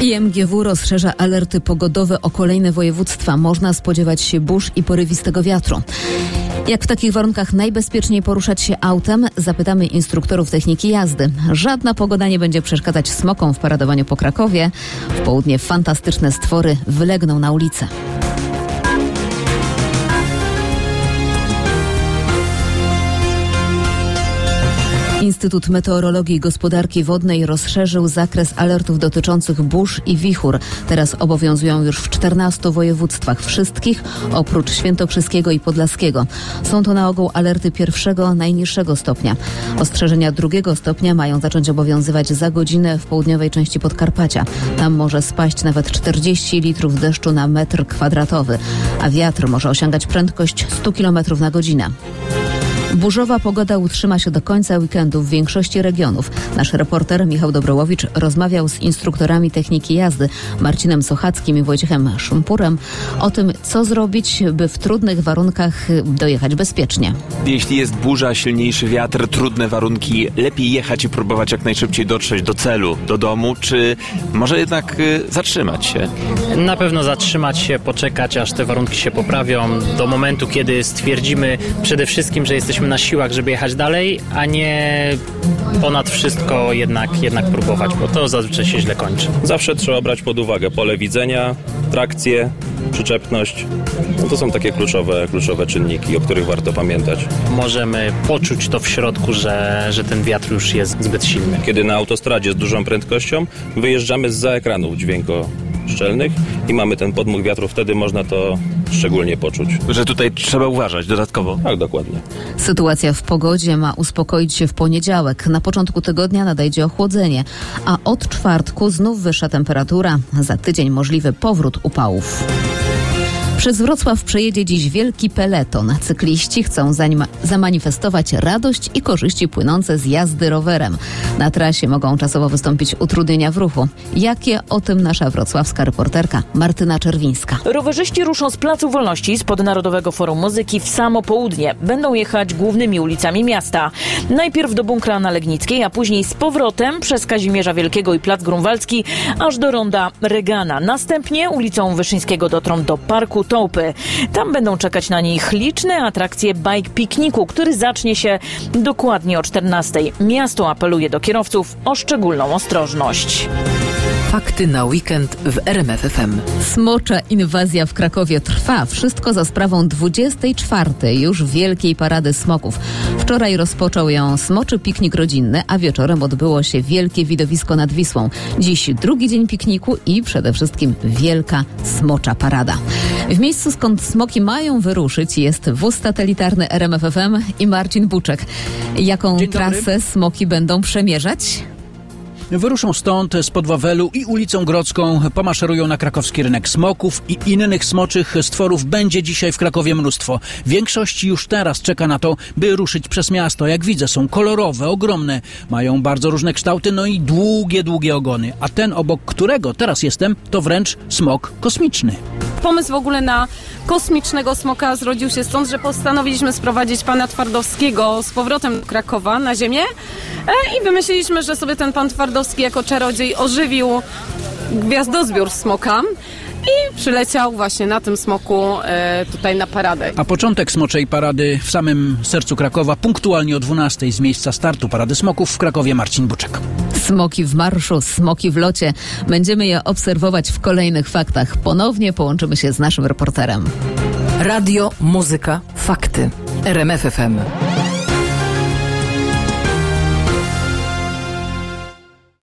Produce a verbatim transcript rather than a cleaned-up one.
I M G W rozszerza alerty pogodowe o kolejne województwa. Można spodziewać się burz i porywistego wiatru. Jak w takich warunkach najbezpieczniej poruszać się autem? Zapytamy instruktorów techniki jazdy. Żadna pogoda nie będzie przeszkadzać smokom w paradowaniu po Krakowie. W południe fantastyczne stwory wylegną na ulicę. Instytut Meteorologii i Gospodarki Wodnej rozszerzył zakres alertów dotyczących burz i wichur. Teraz obowiązują już w czternastu województwach, wszystkich oprócz świętokrzyskiego i podlaskiego. Są to na ogół alerty pierwszego, najniższego stopnia. Ostrzeżenia drugiego stopnia mają zacząć obowiązywać za godzinę w południowej części Podkarpacia. Tam może spaść nawet czterdzieści litrów deszczu na metr kwadratowy, a wiatr może osiągać prędkość sto kilometrów na godzinę. Burzowa pogoda utrzyma się do końca weekendu w większości regionów. Nasz reporter Michał Dobrołowicz rozmawiał z instruktorami techniki jazdy Marcinem Sochackim i Wojciechem Szumpurem o tym, co zrobić, by w trudnych warunkach dojechać bezpiecznie. Jeśli jest burza, silniejszy wiatr, trudne warunki, lepiej jechać i próbować jak najszybciej dotrzeć do celu, do domu, czy może jednak y, zatrzymać się? Na pewno zatrzymać się, poczekać, aż te warunki się poprawią, do momentu, kiedy stwierdzimy przede wszystkim, że jesteśmy na siłach, żeby jechać dalej, a nie ponad wszystko jednak, jednak próbować, bo to zazwyczaj się źle kończy. Zawsze trzeba brać pod uwagę pole widzenia, trakcję, przyczepność. No to są takie kluczowe, kluczowe czynniki, o których warto pamiętać. Możemy poczuć to w środku, że, że ten wiatr już jest zbyt silny. Kiedy na autostradzie z dużą prędkością wyjeżdżamy zza ekranów dźwiękoszczelnych i mamy ten podmuch wiatru, wtedy można to szczególnie poczuć. Że tutaj trzeba uważać dodatkowo. Tak, dokładnie. Sytuacja w pogodzie ma uspokoić się w poniedziałek. Na początku tygodnia nadejdzie ochłodzenie, a od czwartku znów wyższa temperatura. Za tydzień możliwy powrót upałów. Przez Wrocław przejedzie dziś wielki peleton. Cykliści chcą zanim zamanifestować radość i korzyści płynące z jazdy rowerem. Na trasie mogą czasowo wystąpić utrudnienia w ruchu. Jakie? O tym nasza wrocławska reporterka Martyna Czerwińska. Rowerzyści ruszą z Placu Wolności spod Narodowego Forum Muzyki w samo południe. Będą jechać głównymi ulicami miasta. Najpierw do Bunkra na Legnickiej, a później z powrotem przez Kazimierza Wielkiego i Plac Grunwaldzki aż do ronda Regana. Następnie ulicą Wyszyńskiego dotrą do Parku Tołpy. Tam będą czekać na nich liczne atrakcje bike pikniku, który zacznie się dokładnie o czternastej. Miasto apeluje do kierowców o szczególną ostrożność. Fakty na weekend w R M F F M. Smocza inwazja w Krakowie trwa. Wszystko za sprawą dwudziestej czwartej już Wielkiej Parady Smoków. Wczoraj rozpoczął ją smoczy piknik rodzinny, a wieczorem odbyło się wielkie widowisko nad Wisłą. Dziś drugi dzień pikniku i przede wszystkim wielka smocza parada. W miejscu, skąd smoki mają wyruszyć, jest wóz satelitarny R M F F M i Marcin Buczek. Jaką trasę smoki będą przemierzać? Wyruszą stąd, spod Wawelu i ulicą Grodzką, pomaszerują na krakowski rynek smoków i innych smoczych stworów będzie dzisiaj w Krakowie mnóstwo. Większość już teraz czeka na to, by ruszyć przez miasto. Jak widzę, są kolorowe, ogromne, mają bardzo różne kształty, no i długie, długie ogony. A ten, obok którego teraz jestem, to wręcz smok kosmiczny. Pomysł w ogóle na kosmicznego smoka zrodził się stąd, że postanowiliśmy sprowadzić pana Twardowskiego z powrotem do Krakowa na ziemię i wymyśliliśmy, że sobie ten pan Twardowski jako czarodziej ożywił gwiazdozbiór smoka i przyleciał właśnie na tym smoku e, tutaj na paradę. A początek smoczej parady w samym sercu Krakowa, punktualnie o dwunastej z miejsca startu Parady Smoków w Krakowie Marcin Buczek. Smoki w marszu, smoki w locie. Będziemy je obserwować w kolejnych faktach. Ponownie połączymy się z naszym reporterem. Radio, muzyka, fakty. R M F F M.